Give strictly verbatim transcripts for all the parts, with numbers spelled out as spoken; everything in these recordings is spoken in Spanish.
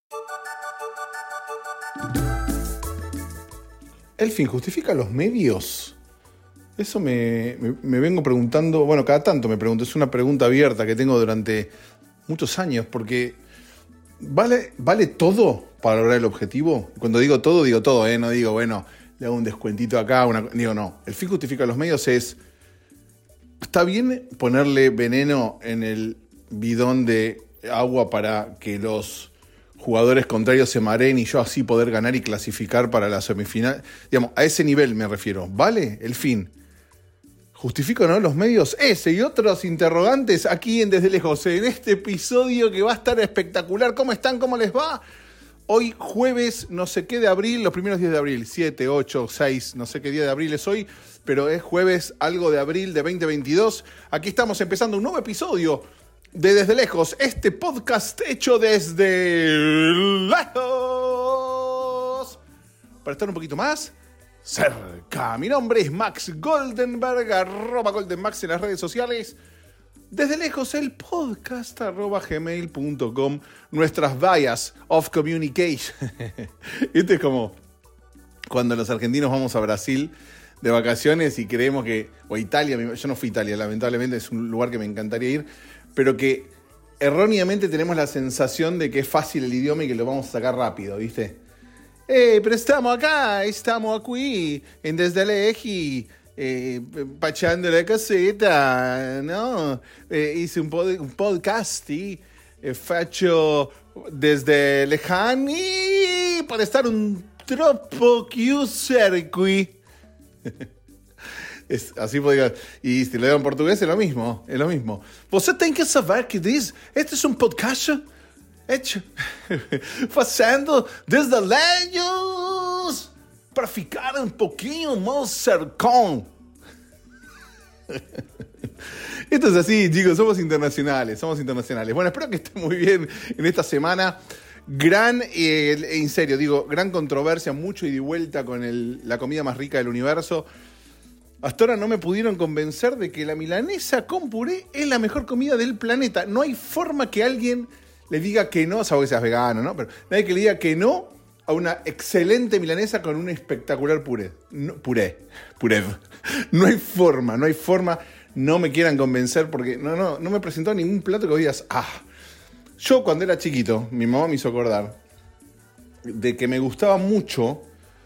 ¿El fin justifica los medios? Eso me, me, me vengo preguntando, bueno, cada tanto me pregunto, es una pregunta abierta que tengo durante muchos años, porque ¿vale, ¿vale todo para lograr el objetivo? Cuando digo todo, digo todo, ¿eh? No digo, bueno, le hago un descuentito acá, una, digo, no. El fin justifica los medios es, ¿está bien ponerle veneno en el bidón de agua para que los jugadores contrarios se mareen y yo así poder ganar y clasificar para la semifinal? Digamos, a ese nivel me refiero. ¿Vale? El fin. ¿Justifica o no los medios? Ese y otros interrogantes aquí en Desde Lejos, en este episodio que va a estar espectacular. ¿Cómo están? ¿Cómo les va? Hoy jueves, no sé qué de abril, los primeros días de abril, siete, ocho, seis, no sé qué día de abril es hoy, pero es jueves algo de abril de veinte veintidós. Aquí estamos empezando un nuevo episodio de Desde Lejos, este podcast hecho desde lejos para estar un poquito más cerca. Mi nombre es Max Goldenberg, arroba Goldenmax en las redes sociales. Desde Lejos, el podcast, arroba gmail punto com, nuestras vías of communication. Esto es como cuando los argentinos vamos a Brasil de vacaciones y creemos que, o Italia, yo no fui a Italia, lamentablemente es un lugar que me encantaría ir, pero que erróneamente tenemos la sensación de que es fácil el idioma y que lo vamos a sacar rápido, ¿viste? Eh, pero estamos acá, estamos aquí, en Desde Lejos, eh, pachando la caseta, ¿no? Eh, hice un, pod- un podcast y eh, faccio desde lejani para estar un troppo chiuso qui. Es, así podría. Y si lo digo en portugués es lo mismo, es lo mismo. Você tem que saber que diz, este es un podcast hecho fazendo desde lejos para ficar un poquinho más cercano. Esto es así, chicos, somos internacionales, somos internacionales. Bueno, espero que estén muy bien en esta semana. Gran, eh, en serio, digo, gran controversia, mucho ida y vuelta con el, la comida más rica del universo. Hasta ahora no me pudieron convencer de que la milanesa con puré es la mejor comida del planeta. No hay forma que alguien le diga que no, salvo que seas vegano, ¿no? Pero nadie que le diga que no a una excelente milanesa con un espectacular puré. No, puré, puré. No hay forma, no hay forma. No me quieran convencer porque no, no, no me presentó ningún plato que vos digas, ah. Yo cuando era chiquito, mi mamá me hizo acordar de que me gustaba mucho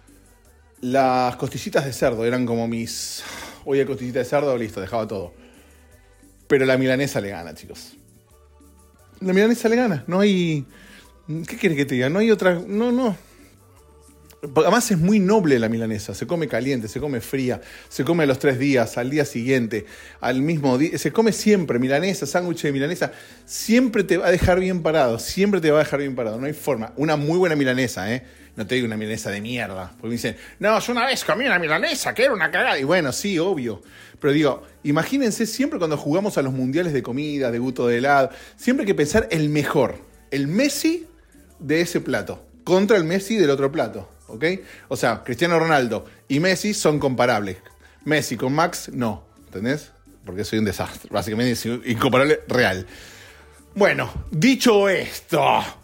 las costillitas de cerdo. Eran como mis... Hoy hay costillita de cerdo, listo, dejaba todo. Pero la milanesa le gana, chicos. La milanesa le gana. No hay... ¿Qué querés que te diga? No hay otra... No, no. Además es muy noble la milanesa. Se come caliente, se come fría, se come a los tres días, al día siguiente, al mismo día. Se come siempre milanesa, sándwich de milanesa. Siempre te va a dejar bien parado. Siempre te va a dejar bien parado. No hay forma. Una muy buena milanesa, ¿eh? No te digo una milanesa de mierda. Porque me dicen, no, yo una vez comí una milanesa que era una cagada. Y bueno, sí, obvio. Pero digo, imagínense siempre cuando jugamos a los mundiales de comida, de gusto de helado, siempre hay que pensar el mejor. El Messi de ese plato contra el Messi del otro plato. ¿Ok? O sea, Cristiano Ronaldo y Messi son comparables. Messi con Max, no. ¿Entendés? Porque soy un desastre. Básicamente es incomparable real. Bueno, dicho esto,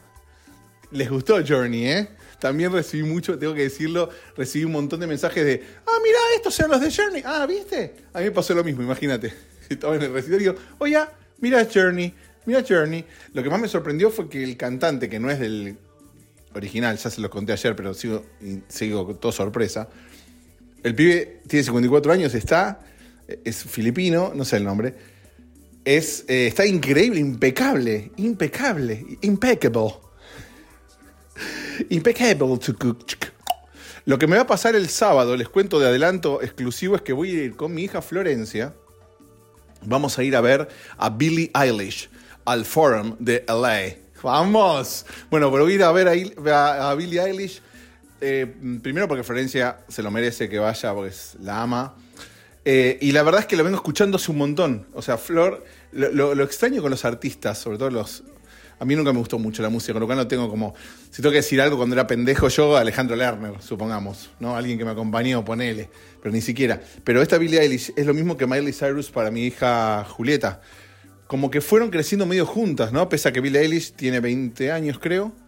les gustó Journey, ¿eh? También recibí mucho, tengo que decirlo, recibí un montón de mensajes de, ah, mirá, estos son los de Journey. Ah, ¿viste? A mí me pasó lo mismo, imagínate. Estaba en el recital y digo, oye, mira Journey, mira Journey. Lo que más me sorprendió fue que el cantante, que no es del original, ya se los conté ayer, pero sigo, sigo con toda sorpresa. El pibe tiene cincuenta y cuatro años, está, es filipino, no sé el nombre, es, eh, está increíble, impecable, impecable, impeccable. Impeccable. Lo que me va a pasar el sábado, les cuento de adelanto exclusivo, es que voy a ir con mi hija Florencia. Vamos a ir a ver a Billie Eilish al Forum de L A. ¡Vamos! Bueno, pero voy a ir a ver a, a, a Billie Eilish. Eh, primero porque Florencia se lo merece que vaya, porque la ama. Eh, y la verdad es que lo vengo escuchando hace un montón. O sea, Flor, lo, lo, lo extraño con los artistas, sobre todo los... A mí nunca me gustó mucho la música, con lo cual no tengo como... Si tengo que decir algo cuando era pendejo yo, Alejandro Lerner, supongamos, ¿no? Alguien que me acompañó, ponele, pero ni siquiera. Pero esta Billie Eilish es lo mismo que Miley Cyrus para mi hija Julieta. Como que fueron creciendo medio juntas, ¿no? Pese a que Billie Eilish tiene veinte años, creo.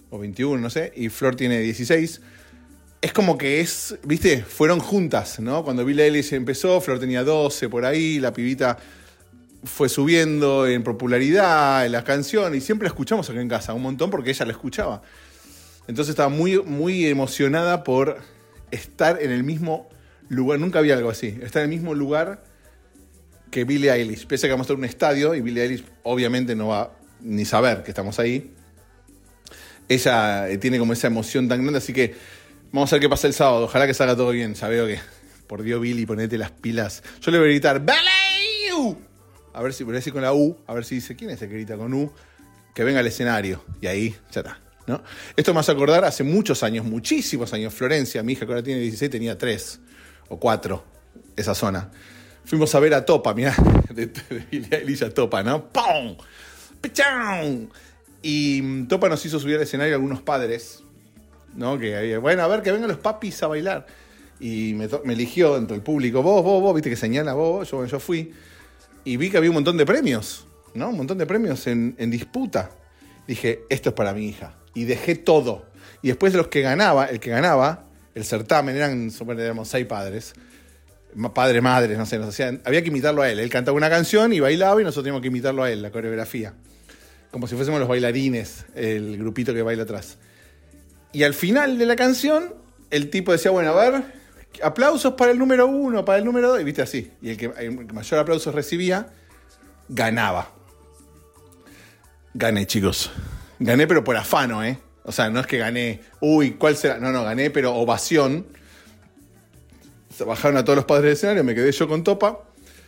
o veintiuno, no sé, y Flor tiene dieciséis. Es como que es, viste, fueron juntas, ¿no? Cuando Billie Eilish empezó, Flor tenía doce por ahí, la pibita fue subiendo en popularidad en las canciones y siempre la escuchamos acá en casa un montón porque ella la escuchaba. Entonces estaba muy, muy emocionada por estar en el mismo lugar, nunca había algo así, estar en el mismo lugar que Billie Eilish. Pese a que vamos a estar en un estadio y Billie Eilish obviamente no va ni saber que estamos ahí. Ella tiene como esa emoción tan grande, así que vamos a ver qué pasa el sábado. Ojalá que salga todo bien. Ya veo que, por Dios, Billy, ponete las pilas. Yo le voy a gritar, ¡Billy! A ver si, voy a decir con la U, a ver si dice, ¿quién es el que grita con U? Que venga al escenario. Y ahí, ya está, ¿no? Esto me hace acordar hace muchos años, muchísimos años, Florencia, mi hija que ahora tiene dieciséis, tenía tres o cuatro, esa zona. Fuimos a ver a Topa, mirá, de, de Billie Eilish a Topa, ¿no? ¡Pum! ¡Pichán! Y Topa nos hizo subir al escenario a algunos padres, ¿no? Que había, bueno, a ver, que vengan los papis a bailar. Y me, to- me eligió dentro del público, vos, vos, vos, viste que señala vos, yo, yo fui. Y vi que había un montón de premios, ¿no? Un montón de premios en, en disputa. Dije, esto es para mi hija. Y dejé todo. Y después de los que ganaba, el que ganaba, el certamen, eran, éramos seis padres. Padre, madre, no sé, nos hacían, había que imitarlo a él. Él cantaba una canción y bailaba y nosotros teníamos que imitarlo a él, la coreografía. Como si fuésemos los bailarines, el grupito que baila atrás. Y al final de la canción, el tipo decía, bueno, a ver, aplausos para el número uno, para el número dos, y viste así. Y el que el mayor aplausos recibía, ganaba. Gané, chicos. Gané, pero por afano, ¿eh? O sea, no es que gané, uy, ¿cuál será? No, no, gané, pero ovación. Se bajaron a todos los padres del escenario, me quedé yo con Topa.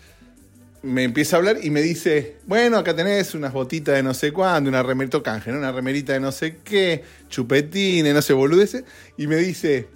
Me empieza a hablar y me dice, bueno, acá tenés unas botitas de no sé cuándo, una remerita canje, ¿no? Una remerita de no sé qué, chupetines, no sé, boludeces. Y me dice,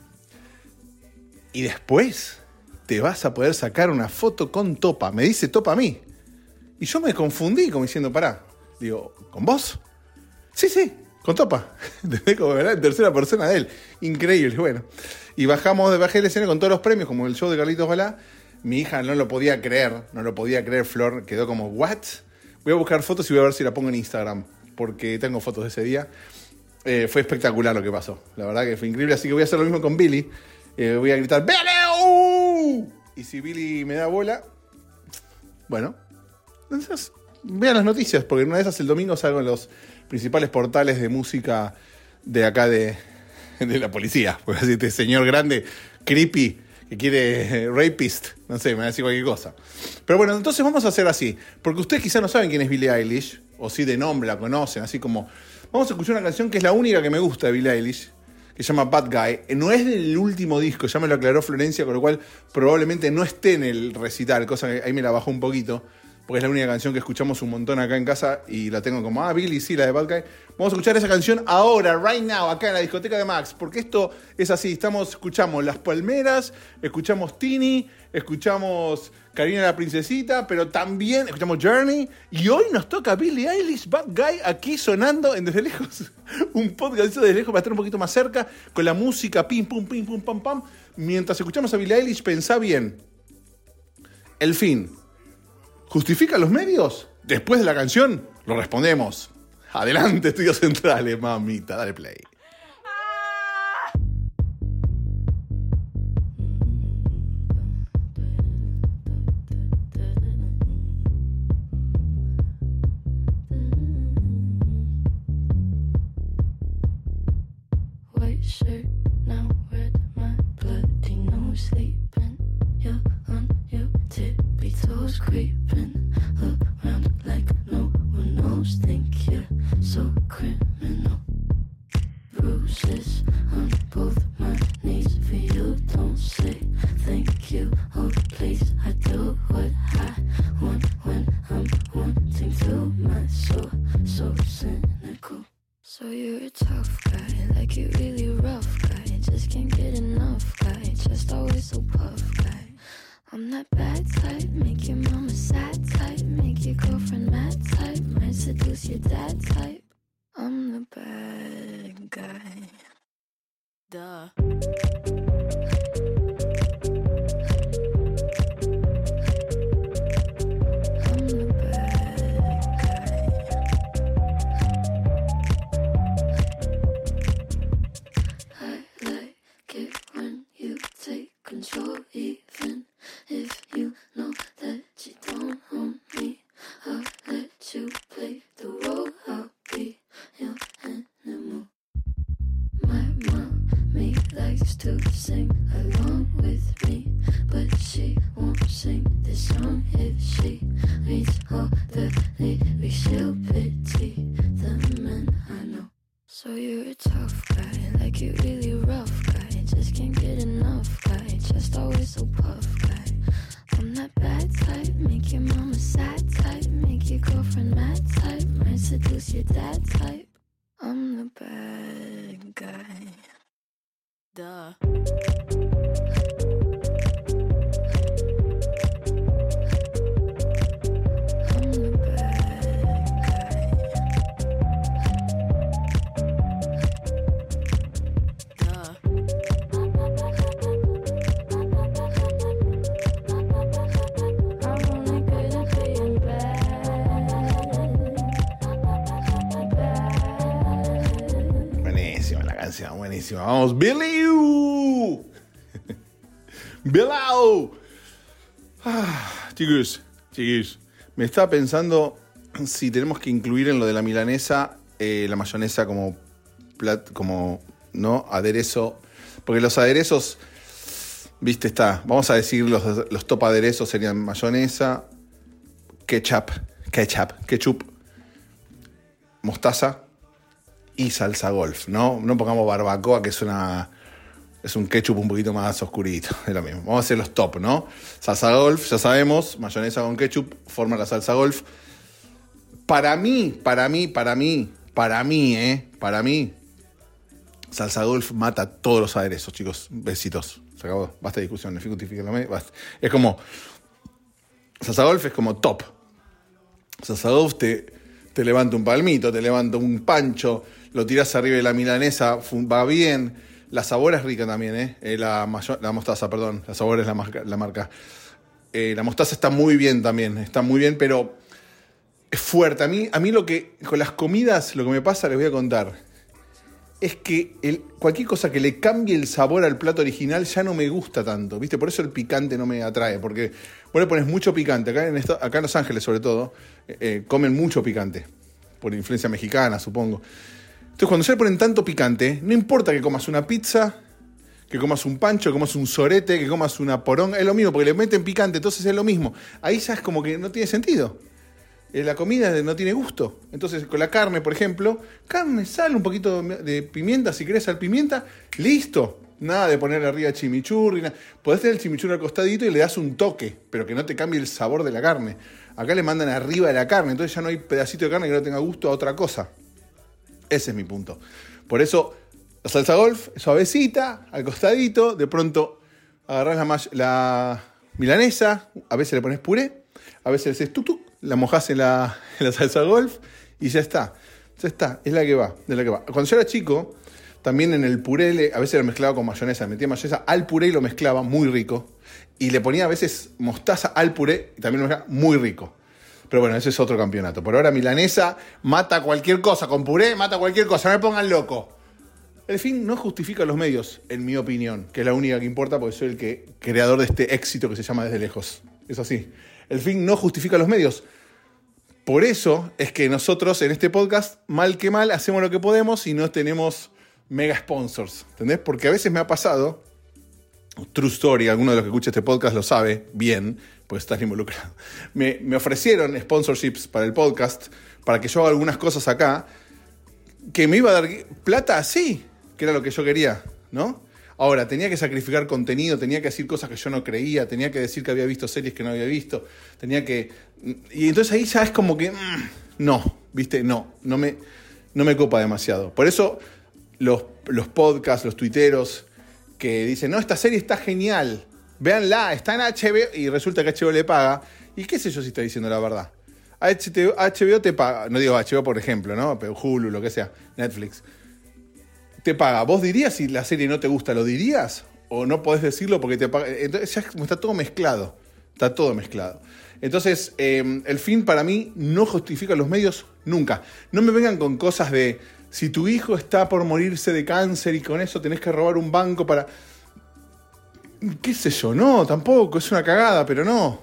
y después te vas a poder sacar una foto con Topa. Me dice Topa a mí. Y yo me confundí, como diciendo, pará. Digo, ¿con vos? Sí, sí, con Topa. Como en tercera persona de él. Increíble, bueno. Y bajamos de bajé del escenario con todos los premios, como el show de Carlitos Balá. Mi hija no lo podía creer, no lo podía creer, Flor. Quedó como, ¿what? Voy a buscar fotos y voy a ver si la pongo en Instagram, porque tengo fotos de ese día. Eh, fue espectacular lo que pasó. La verdad que fue increíble, así que voy a hacer lo mismo con Billy. Eh, voy a gritar, ¡Billy! Y si Billy me da bola, bueno, entonces vean las noticias, porque en una de esas el domingo salgo en los principales portales de música de acá de, de la policía. Porque así este señor grande, creepy, que quiere eh, rapist, no sé, me va a decir cualquier cosa. Pero bueno, entonces vamos a hacer así, porque ustedes quizás no saben quién es Billie Eilish, o si de nombre la conocen, así como, vamos a escuchar una canción que es la única que me gusta de Billie Eilish, que se llama Bad Guy. No es del último disco, ya me lo aclaró Florencia, con lo cual probablemente no esté en el recital, cosa que ahí me la bajó un poquito, porque es la única canción que escuchamos un montón acá en casa y la tengo como, ah, Billy, sí, la de Bad Guy. Vamos a escuchar esa canción ahora, right now, acá en la discoteca de Max, porque esto es así, estamos, escuchamos Las Palmeras, escuchamos Tini, escuchamos Karina la Princesita, pero también escuchamos Journey, y hoy nos toca Billie Eilish, Bad Guy, aquí sonando en Desde Lejos, un podcast Desde Lejos para estar un poquito más cerca, con la música, pim, pum, pim, pum, pam, pam. Mientras escuchamos a Billie Eilish, pensá bien, el fin, ¿justifica los medios? Después de la canción, lo respondemos. Adelante, Estudios Centrales, mamita, dale play. White shirt, now red, my bloody nose sleeping. You're on your tippy toes, creeping around like no one knows. Think you're so criminal. Bruises on both my knees for you. Don't say thank you. Oh, please, I do what I want when I'm wanting to. My soul, so cynical. So you're a tough guy, like you really rough guy. Just can't get enough guy, just always so puff guy. I'm that bad type, make your mama sad type, make your girlfriend mad type, might seduce your dad type. I'm the bad guy. Duh. I'm the bad guy. likes to sing along with me, but she won't sing this song if she reads all the lyrics. She'll pity the men I know. So you're a tough guy, like you really rough guy. Just can't get enough guy, just always so puff guy. I'm that bad type, make your mama sad type, make your girlfriend mad type, might seduce your dad type. I'm the bad guy. Duh. Buenísima. Vamos, Billy. Billy. Ah, chicos, chicos. Me estaba pensando si tenemos que incluir en lo de la milanesa eh, la mayonesa como plat, como no aderezo, porque los aderezos, viste, está. Vamos a decir los, los top aderezos serían mayonesa, ketchup, ketchup, ketchup, mostaza y salsa golf, ¿no? No pongamos barbacoa, que es una es un ketchup un poquito más oscurito, es lo mismo. Vamos a hacer los top, ¿no? Salsa golf, ya sabemos, mayonesa con ketchup forma la salsa golf. Para mí, para mí, para mí, para mí, ¿eh? Para mí, salsa golf mata todos los aderezos, chicos. Besitos. Se acabó. Basta de discusión. Es como, salsa golf es como top. Salsa golf te, te levanta un palmito, te levanta un pancho, lo tirás arriba de la milanesa, va bien. La Sabor es rica también, ¿eh? eh la, mayo, la mostaza, perdón. La Sabor es la marca. La, marca. Eh, la mostaza está muy bien también, está muy bien, pero es fuerte. A mí, a mí lo que, con las comidas, lo que me pasa, les voy a contar, es que el, cualquier cosa que le cambie el sabor al plato original ya no me gusta tanto, ¿viste? Por eso el picante no me atrae, porque vos le pones mucho picante. Acá en, esto, acá en Los Ángeles, sobre todo, eh, comen mucho picante, por influencia mexicana, supongo. Entonces, cuando se le ponen tanto picante, no importa que comas una pizza, que comas un pancho, que comas un sorete, que comas una poronga, es lo mismo, porque le meten picante, entonces es lo mismo. Ahí ya es como que no tiene sentido. La comida no tiene gusto. Entonces, con la carne, por ejemplo, carne, sal, un poquito de pimienta, si querés sal, pimienta, listo. Nada de ponerle arriba chimichurri. Nada. Podés tener el chimichurri al costadito y le das un toque, pero que no te cambie el sabor de la carne. Acá le mandan arriba de la carne, entonces ya no hay pedacito de carne que no tenga gusto a otra cosa. Ese es mi punto. Por eso, la salsa golf, suavecita, al costadito, de pronto agarrás la, la milanesa, a veces le pones puré, a veces le haces tuk tuk, la mojás en la, en la salsa golf y ya está. Ya está, es la que va, es la que va. Cuando yo era chico, también en el puré, le, a veces lo mezclaba con mayonesa, metía mayonesa al puré y lo mezclaba muy rico. Y le ponía a veces mostaza al puré y también lo mezclaba muy rico. Pero bueno, ese es otro campeonato. Por ahora milanesa mata cualquier cosa, con puré mata cualquier cosa, no me pongan loco. El fin no justifica los medios, en mi opinión, que es la única que importa porque soy el que, creador de este éxito que se llama Desde Lejos. Es así. El fin no justifica los medios. Por eso es que nosotros en este podcast, mal que mal, hacemos lo que podemos y no tenemos mega sponsors. ¿Entendés? Porque a veces me ha pasado, true story, alguno de los que escucha este podcast lo sabe bien, pues estás involucrado. Me, me ofrecieron sponsorships para el podcast, para que yo haga algunas cosas acá, que me iba a dar plata así, que era lo que yo quería, ¿no? Ahora, tenía que sacrificar contenido, tenía que decir cosas que yo no creía, tenía que decir que había visto series que no había visto, tenía que... Y entonces ahí ya es como que... Mmm, no, ¿viste? No, no me, no me copa demasiado. Por eso los, los podcasts, los tuiteros que dicen, no, esta serie está genial, véanla, está en H B O, y resulta que H B O le paga, y qué sé yo si está diciendo la verdad. H B O te paga, no digo H B O por ejemplo, ¿no? Pero Hulu, lo que sea, Netflix, te paga. ¿Vos dirías si la serie no te gusta, lo dirías? ¿O no podés decirlo porque te paga? Entonces ya está todo mezclado, está todo mezclado. Entonces, eh, el fin para mí no justifica los medios nunca. No me vengan con cosas de, si tu hijo está por morirse de cáncer y con eso tenés que robar un banco para... ¿Qué sé yo? No, tampoco, es una cagada, pero no.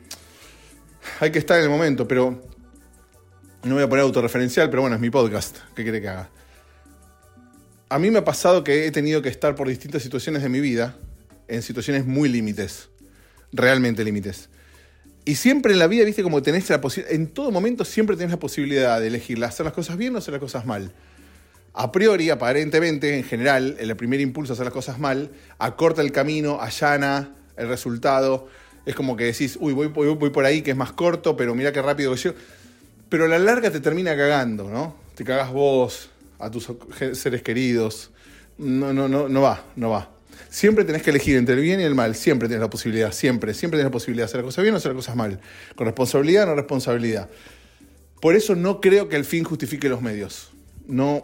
Hay que estar en el momento, pero... No voy a poner autorreferencial, pero bueno, es mi podcast. ¿Qué quiere que haga? a mí me ha pasado que he tenido que estar por distintas situaciones de mi vida, en situaciones muy límites, realmente límites. Y siempre en la vida, viste, como tenés la posibilidad, en todo momento siempre tenés la posibilidad de elegir hacer las cosas bien o hacer las cosas mal. A priori, aparentemente, en general, el primer impulso a hacer las cosas mal, acorta el camino, allana el resultado. Es como que decís, uy, voy, voy, voy por ahí que es más corto, pero mirá qué rápido que llego. Pero a la larga te termina cagando, ¿no? Te cagás vos, a tus seres queridos. No, no, no, no va, no va. Siempre tenés que elegir entre el bien y el mal. Siempre tenés la posibilidad, siempre. Siempre tenés la posibilidad de hacer las cosas bien o hacer las cosas mal. Con responsabilidad o no responsabilidad. Por eso no creo que el fin justifique los medios. No.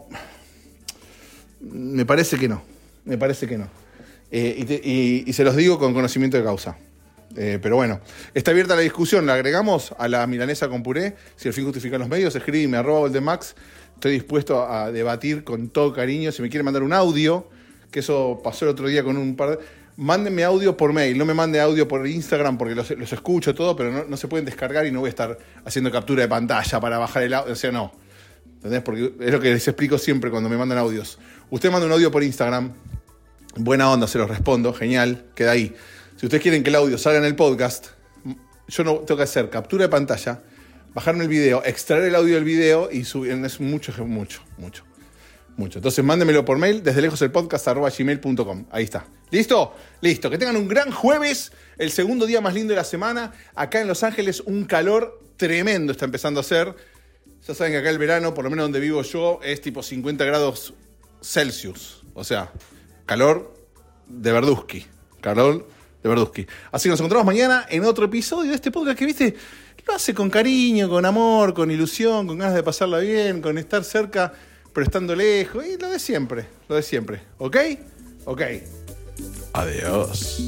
Me parece que no. Me parece que no. Eh, y, te, y, y se los digo con conocimiento de causa. Eh, pero bueno, está abierta la discusión. La agregamos a la milanesa con puré. Si el fin justifica los medios, escríbeme arroba Goldemax. Estoy dispuesto a debatir con todo cariño. Si me quieren mandar un audio, que eso pasó el otro día con un par de... Mándenme audio por mail, no me mande audio por Instagram porque los, los escucho todo, pero no, no se pueden descargar y no voy a estar haciendo captura de pantalla para bajar el audio. O sea, no. ¿Entendés? Porque es lo que les explico siempre cuando me mandan audios. Usted manda un audio por Instagram, buena onda, se los respondo, genial, queda ahí. Si ustedes quieren que el audio salga en el podcast, yo no tengo que hacer captura de pantalla, bajarme el video, extraer el audio del video y subir. Es mucho, mucho, mucho. Mucho. Entonces mándenmelo por mail, desde lejos el podcast arroba gmail punto com. Ahí está. ¿Listo? Listo. Que tengan un gran jueves, el segundo día más lindo de la semana. Acá en Los Ángeles un calor tremendo está empezando a hacer. Ya saben que acá el verano, por lo menos donde vivo yo, es tipo cincuenta grados Celsius. O sea, calor de Verduzki. Calor de Verduzki. Así que nos encontramos mañana en otro episodio de este podcast que, viste, lo hace con cariño, con amor, con ilusión, con ganas de pasarla bien, con estar cerca, pero estando lejos, y lo de siempre, lo de siempre, ¿ok? Ok. Adiós.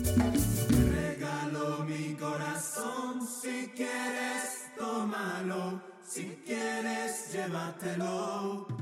Regalo mi corazón, si quieres, tómalo, si quieres, llévatelo.